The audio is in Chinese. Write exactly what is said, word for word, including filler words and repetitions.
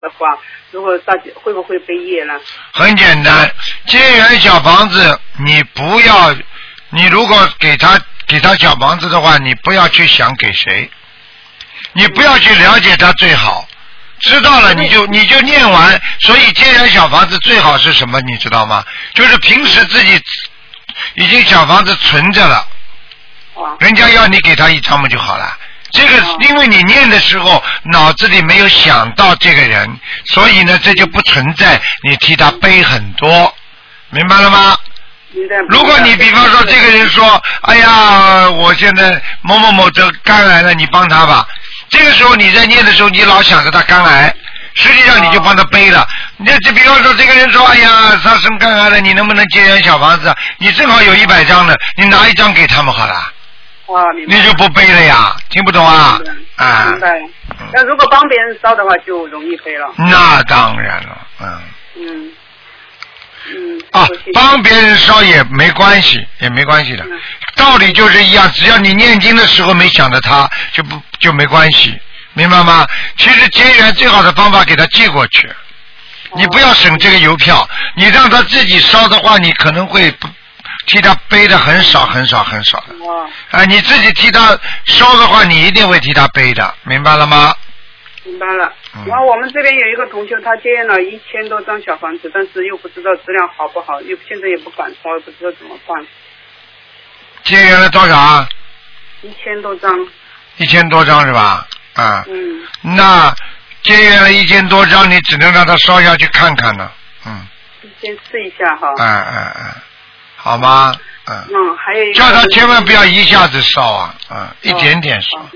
的话，如果大家会不会背业呢？ 很简单，结缘小房子，你不要，你如果给他给他小房子的话，你不要去想给谁，你不要去了解他最好。知道了你就你就念完，所以结缘小房子最好是什么你知道吗？就是平时自己已经小房子存着了，人家要你给他一张嘛就好了。这个因为你念的时候脑子里没有想到这个人，所以呢这就不存在你替他背很多，明白了吗？如果你比方说这个人说哎呀我现在某某某得肝癌了，你帮他吧，这个时候你在念的时候你老想着他肝癌，实际上你就帮他背了。你就比方说这个人说哎呀他生肝癌了，你能不能结缘小房子？你正好有一百张的，你拿一张给他们好了，你就不背了呀，听不懂啊？啊， 明白。那如果帮别人烧的话就容易背了。 那当然了，嗯。 嗯。嗯。 啊，帮别人烧也没关系，也没关系的，嗯、道理就是一样，只要你念经的时候没想着他，就不就没关系，明白吗？其实结缘最好的方法给他寄过去，你不要省这个邮票，你让他自己烧的话，你可能会不。替他背的很少很少很少的，啊，你自己替他烧的话，你一定会替他背的，明白了吗？ 明白了。然后我们这边有一个同学，他接了一千多张小房子，但是又不知道质量好不好，又现在也不敢烧，不知道怎么办。 接缘了多少啊？ 一千多张。 一千多张是吧？啊。 嗯。那接缘了一千多张，你只能让他烧下去看看了，嗯。 先试一下哈。 嗯嗯嗯。好吗？嗯。 嗯，还有一个。 叫他千万不要一下子烧啊，嗯，一点点烧。